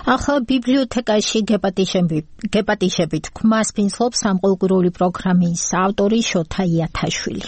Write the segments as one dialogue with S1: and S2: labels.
S1: ახალ ბიბლიოთეკაში გეპატიშებით თქმას ფინსლობს სამყუროური პროგრამის ავტორი შოთა იათაშვილი.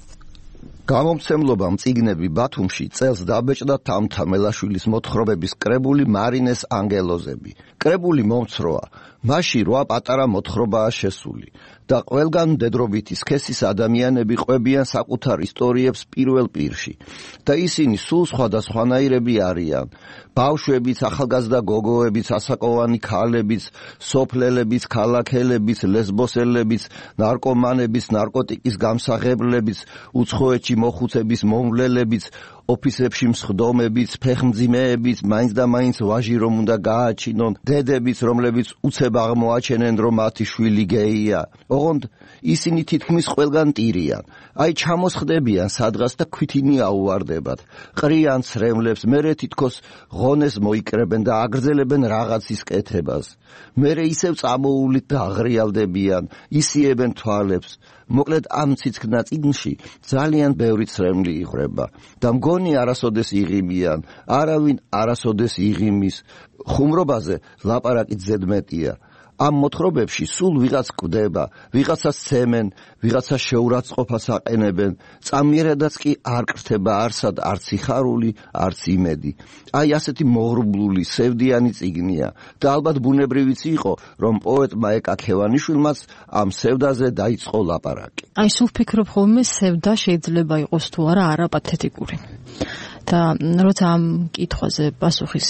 S2: გამომცემლობამ წიგნები ბათუმში წელს დაბეჭდა თამთა მელაშვილის მოთხრობების კრებული მარინეს ანგელოზები. კრებული მომცროა, მასში 8 პატარა მოთხრობაა შესული და ყველგან მდედრობითი სქესის ადამიანები ყვებიან საკუთარ ისტორიებს პირველ პირში და ისინი სულ სხვადასხვანაირები არიან. ბავშვებიც, ახალგაზრდა გოგოებიც, ასაკოვანი ქალებიც, სოფლელებიც, ქალაქელებიც, ლესბოსელებიც, ნარკომანებიც, ნარკოტიკის გამსაღებლებიც, უცხოეთში მოხუცების მომვლელებიც, ოფისებში მსხდომებიც, ფეხმძიმეებიც, მაინც და მაინც ვაჟი რომ უნდა გააჩინონ, დედებიც, რომლებიც უცებ აღმოაჩენენ, რომ მათი შვილი გეია. ოღონდ ისინი თითქმის ყველგან ტირიან. აი ჩამოსხდებიან სადღაც და ქვითინი აუვარდებათ. ყრიან ცრემლებს, მერე თითქოს ღონეს მოიკრებენ და აგრძელებენ რაღაცის კეთებას. მერე ისევ წამოულით და აღრიალდებიან, ისიებენ თვალებს. მოკლედ ამ ციცქნა წიგნში ძალიან ბევრი ცრემლი იხრება და მგონი არასოდეს იღიმიან, არავინ არასოდეს იღიმის. ხუმრობაზე ლაპარაკი ზედმეტია. ამ მოთხრობებში სულ ვიღაც კვდება, ვიღაცას ცემენ, ვიღაცას შეურაცხყოფას აყენებენ, წამიერადაც კი არ კრთება არსად არც სიხარული, არც იმედი. აი ასეთი მოღრუბლული, სევდიანი წიგნია და ალბათ ბუნებრივიც იყო, რომ პოეტმა ეკა ქევანიშვილმაც ამ სევდაზე დაიწყო ლაპარაკი.
S3: აი სულ ვფიქრობ ხოლმე სევდა შეიძლება იყოს თუ არა არაპათეტიკური. და როცა ამ კითხვაზე პასუხის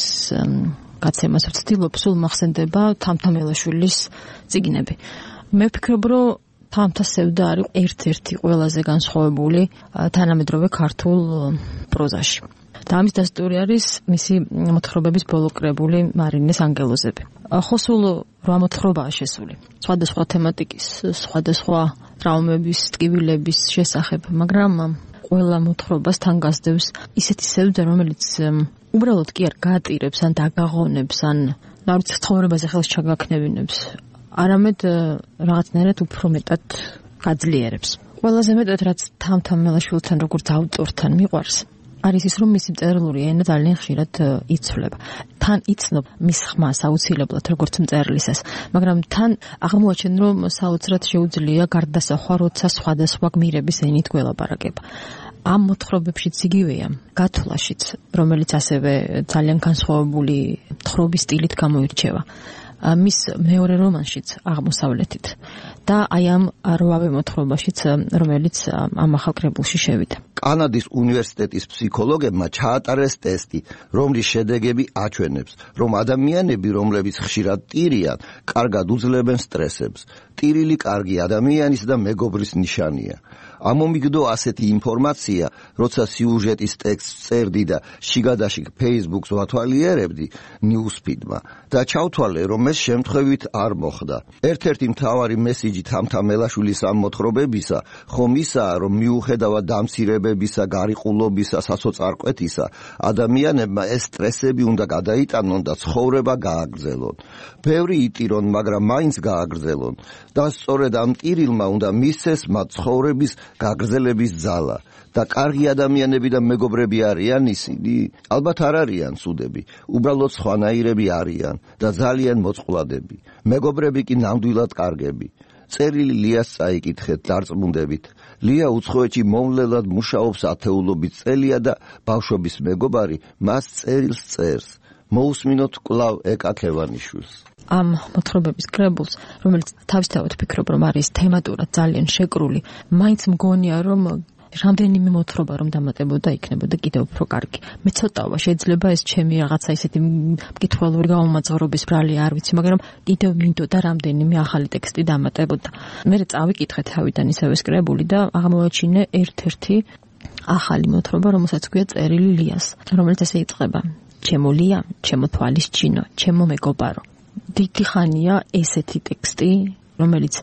S3: გაცემას ვცდილობ, სულ მახსენდება თამთა მელაშვილის წიგნები. მე ვფიქრობ, რომ თამთა სევდა არის ერთ-ერთი ყველაზე განსხვავებული თანამედროვე ქართულ პროზაში. და ამის დასტური არის მისი მოთხრობების ბოლო კრებული მარინეს ანგელოზები. ხო სულ 8 მოთხრობაა შესული. სხვადასხვა თემატიკის, სხვადასხვა ტრავმების, ტკივილების შესახებ, მაგრამ ყველა მოთხრობას თან გასდევს ისეთი სევდა, რომელიც უბრალოდ კი არ გაატირებს, ან დაგაღონებს, ან რა ვიცი, ცხოვრებაზე ხელს ჩაგაქნევინებს, არამედ რაღაცნაირად უფრო მეტად გაძლიერებს. ყველაზე მეტად რაც თამთა მელაშვილთან როგორც ავტორთან მიყვარს, არის ის, რომ მისი მწერლური ენა ძალიან ხშირად იცვლება. თან იცნობ მის ხმას აუცილებლად როგორც მწერლისას, მაგრამ თან აღმოაჩენ, რომ საოცრად შეუძლია გარდასახვა, როცა სხვადასხვა გმირების ენით გველაპარაკება. ამ მოთხრობებშიც იგივეა, გათვლაშიც, რომელიც ასევე ძალიან განსხვავებული თხრობის სტილით გამოირჩევა. მის მეორე რომანშიც აღმოსავლეთით და აი ამ 8 მოთხრობაშიც, რომელიც ამ ახალ კრებულში შევიდა.
S2: კანადის უნივერსიტეტის ფსიქოლოგებმა ჩაატარეს ტესტი, რომლის შედეგები აჩვენებს, რომ ადამიანები, რომლებიც ხშირად ტირიან, კარგად უძლებენ სტრესებს. ტირილი კარგი ადამიანის და მეგობრის ნიშანია. ამომიგდო ასეთი ინფორმაცია, როცა სიუჟეტის ტექსტს წერდი და შიგადაშიგ Facebook-ს ვათვალიერებდი Newsfeed-მა და ჩავთვალე, რომ ეს შემთხვევით არ მოხდა. ერთ-ერთი მთავარი მესიჯი თამთა მელაშვილის ამ მოთხრობებისა ხომ ისაა, რომ მიუხედავად დამცირებებისა, გარიყულობისა, სასოწარკვეთისა, ადამიანებმა ეს სტრესები უნდა გადაიტანონ და ცხოვრება გააგრძელონ. ბევრი იტირონ, მაგრამ მაინც გააგრძელონ და სწორედ ამ ტირილმა უნდა მისცეს მათ ცხოვრების გაგრძელების ძალა. და კარგი ადამიანები და მეგობრები არიან ისინი? ალბათ არ არიან ცუდები, უბრალოდ სხვანაირები არიან და ძალიან მოწყვლადები. მეგობრები კი ნამდვილად კარგები. წერილი ლიას წაიკითხეთ დარწმუნდებით. ლია უცხოეთში მომვლელად მუშაობს ათეულობით წელია და ბავშვობის მეგობარი მას წერილს წერს. მოусმინოთ კვლავ ეკა ქევანიშვილს.
S3: ამ მოთხრობების კრებულს, რომელიც თავისთავად ვფიქრობ, რომ არის თემატურად ძალიან შეკრული, მაინც მგონია, რომ რამდენიმე მოთხრობა რომ დამატებოდა იქნებოდა კიდევ უფრო კარგი. მე ცოტავა შეიძლება ეს ჩემი რაღაცა ისეთი მკითხველური გამომაძღვრობის ბრალი არ ვიცი, მაგრამ კიდევ მინდოდა რამდენიმე ახალი ტექსტი დამატებოდა. მე წავიკითხე თავიდან ისევ ეს კრებული და აღმოაჩინე ერთ-ერთი ახალი მოთხრობა, რომელსაც ქვია წერილი ლიას, რომელიც ესე იწყება: ჩემო ლია, ჩემო თვალის ჩინო, ჩემო მეგობარო. დიდი ხანია ესეთი ტექსტი, რომელიც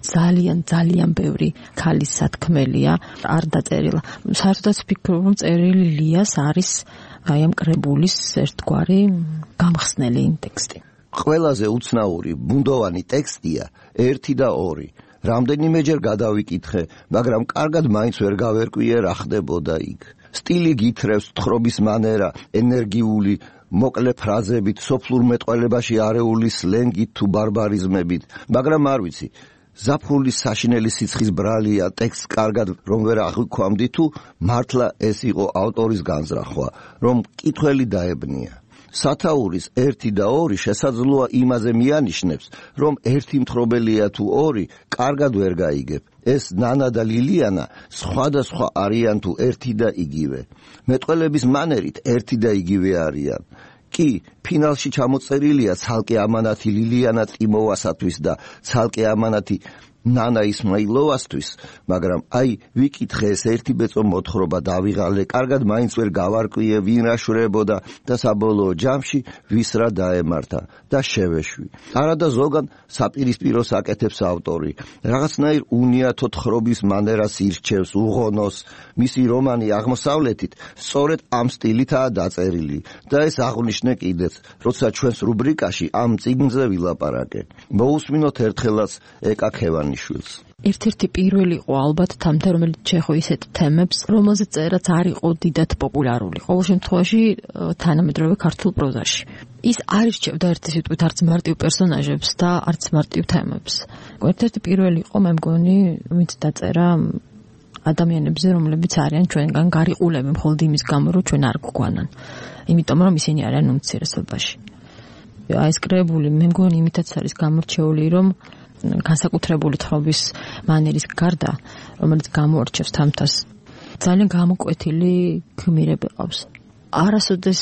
S3: ძალიან ბევრი ქალის სათქმელია, არ დაწერილა. საერთოდაც ვფიქრობ, რომ წერილი ლიას არის აი ამ კრებულის ერთგვარი გამხსნელი ტექსტი.
S2: ყველაზე უცნაური ბუნდოვანი ტექსტია 1 და 2. რამდენიმეჯერ გადავიკითხე, მაგრამ კარგად მაინც ვერ გავერკვიე რა ხდებოდა იქ. სტილი გითრევს, თხრობის მანერა, ენერგიული მოკლე ფრაზებით, სოფლურ მეტყველებაში არეული სლენგით თუ ბარბარიზმებით, მაგრამ არ ვიცი, ზაფხულის საშინელი სიცხის ბრალია, ტექსტს კარგად რომ ვერ აღვიქვამდი თუ მართლა ეს იყო ავტორის განზრახვა, რომ მკითხველი დაებნია. სათაურის 1 და 2 შესაძლოა იმაზე მიანიშნებს, რომ ერთი მთხრობელია თუ 2, კარგად ვერ გაიგებ. ეს ნანა და ლილიანა სხვადასხვა არიან თუ ერთი და იგივე. მეტყველების მანერით ერთი და იგივე არიან. კი, ფინალში ჩამოწერილია ცალკე ამანათი ლილიანა ტიმოვასათვის და ცალკე ამანათი ნანა ისმაილოვასთვის, მაგრამ აი ვიკითხე ეს ერთი ბეწო მოთხრობა დავიღალე, კარგად მაინც ვერ გავარკვიე ვინ რა შვრებოდა და საბოლოო ჯამში ვის რა დაემართა და შევეშვი. არადა ზოგან საპირისპიროს აკეთებს ავტორი, რაღაცნაირ უნიათო თხრობის მანერას ირჩევს, უღონოს. მისი რომანი აღმოსავლეთით სწორედ ამ სტილითაა დაწერილი და ეს აღვნიშნე კიდეც, როცა ჩვენს რუბრიკაში ამ წიგნზე ვილაპარაკე. მოусმინოთ ერთხელაც ეკა ქევანიშვილს.
S3: ერთ-ერთი პირველი იყო ალბათ თამთა, რომელიც შეეხო ისეთ თემებს, რომელზეც წერაც არ იყო დიდად პოპულარული. ყოველ შემთხვევაში თანამედროვე ქართულ პროზაში. ის არ ირჩევდა ერთი სიტყვით არც მარტივ პერსონაჟებს და არც მარტივ თემებს. ერთ-ერთი პირველი იყო, მე მგონი, ვინც დაწერა ადამიანებზე, რომლებიც არიან ჩვენგან გარიყულები მხოლოდ იმის გამო, რომ ჩვენ არ გვგვანან. იმიტომ რომ ისინი არიან უმცირესობაში. აი ეს კრებული, მე მგონი იმითაც არის გამორჩეული, რომ განსაკუთრებული თხრობის მანერის გარდა, რომელიც გამოარჩევს თამთას, ძალიან გამოკვეთილი გმირები ყავს. არასოდეს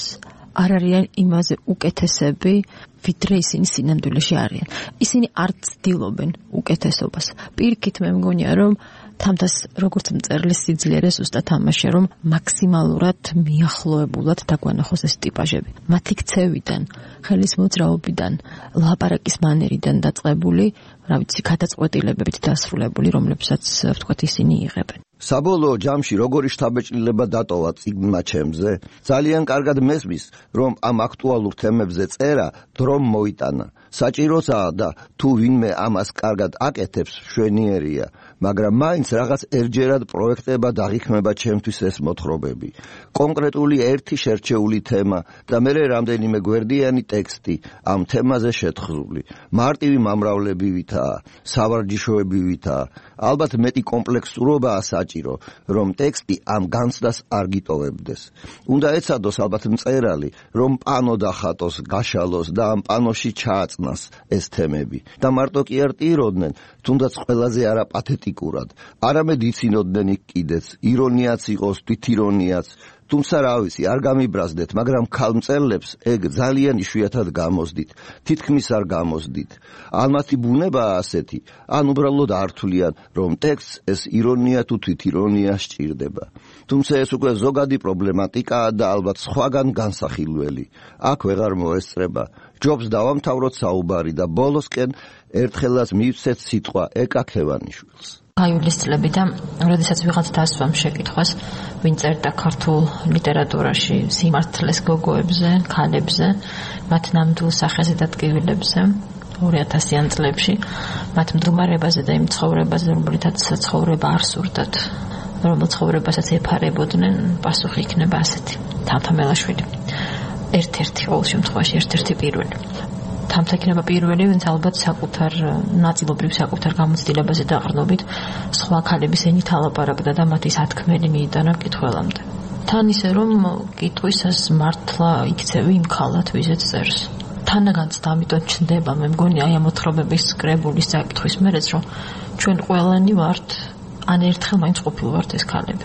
S3: არ არიან იმაზე უკეთესები, ვიდრე ისინი სინამდვილეში არიან. ისინი არ ცდილობენ უკეთესობას. პირიქით მე მგონია, რომ თამთას როგორც მწერლის სიძლიერე ზუსტად ამაშია, რომ მაქსიმალურად მიახლოებულად დაგვანახოს ეს ტიპაჟები. მათი ქცევიდან, ხელის მოძრაობიდან, ლაპარაკის მანერიდან დაწყებული, რა ვიცი, გადაწყვეტილებებით დასრულებული, რომლებსაც ვთქვათ ისინი იღებენ.
S2: საბოლოო ჯამში როგორი შთაბეჭდილება დატოვა წიგნმა ჩემზე? ძალიან კარგად მესმის, რომ ამ აქტუალურ თემებზე წერა დრომ მოიტანა. საჭიროსაა და თუ ვინმე ამას კარგად აკეთებს, მშვენიერია, მაგრამ მაინც რაღაც ერთჯერად პროექტება დაღიქმება ჩემთვის ეს მოთხრობები. კონკრეტული ერთი შერჩეული თემა და მერე რამდენიმე გვერდიანი ტექსტი ამ თემაზე შეთხზული. მარტივი მომრავლებივითაა, სავარჯიშოებივითაა, ალბათ მეტი კომპლექსურობაა საჭირო, რომ ტექსტი ამ განცდას არ გიტოვებდეს. უნდა ეცადოს ალბათ მწერალი, რომ პანო დახატოს, გაშალოს და ამ პანოში ჩააწნას ეს თემები. და მარტო კი არ ტიროდნენ, თუნდაც ყველაზე არა პათეტიკურად, არამედ იცინოდნენ იქ კიდეც, ირონიაც იყოს, თვითირონიაც. თუმცა რა ვიცი, არ გამიბრაზდეთ, მაგრამ ქალმწერლებს ეგ ძალიან იშვიათად გამოსდით, თითქმის არ გამოსდით. ან მათი ბუნებაა ასეთი, ან უბრალოდ არ თვლიან, რომ ტექსტს ეს ირონია თუ თვითირონია სჭირდება. თუმცა ეს უკვე ზოგადი პრობლემატიკაა და ალბათ სხვაგან განსახილველი. აქ ვეღარ მოესწრება. ჯობს დავამთავროთ საუბარი და ბოლოსკენ ერთხელაც მივცეთ სიტყვა ეკა ქევანიშვილს.
S3: გაივლის წლებიდან, როდესაც ვიღაც დასვამ შეკითხვას, ვინ წერდა ქართულ ლიტერატურაში სიმართლეს გოგოებზე, ქალებზე, მათ ნამდვილ სახეზე და ტკივილებზე 2000-იან წლებში, მათ მდგომარეობაზე და იმ ცხოვრებაზე, რომლითაც ცხოვრება არ სურდათ, რომელ ცხოვრებასაც ეფარებოდნენ, პასუხი იქნება ასეთი. თამთა მელაშვილი. ერთ-ერთი ყოველ შემთხვევაში ერთ-ერთი პირველი. თამთა იქნება პირველი, ვინც ალბათ საკუთარ ნაწილობრივ საკუთარ გამოცდილებაზე დაყრდნობით სხვა ქალების ენით ალაპარაკდა და მათი სათქმელი მიიტანა მკითხველამდე. თან ისე რომ კითხვისას მართლა იქცევი იმ ქალად, ვიზეც წერს. თანაგანც და ამიტომ ჩნდება, მე მგონი აი ამ მოთხრობების კრებულის საკითხვის მერეც, რომ ჩვენ ყველანი ვართ, ან ერთხელ მაინც ყოფილვართ ეს ქალები.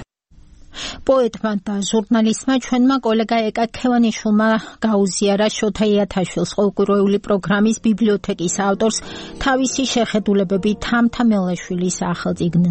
S1: პოეტმა და ჟურნალისტმა ჩვენმა კოლეგა ეკა ქევანიშვილმა გაუზიარა შოთა იათაშვილს ყოველკვირეული პროგრამის ბიბლიოთეკის ავტორს თავისი შეხედულებები თამთა მელაშვილის სახელწიგნზე.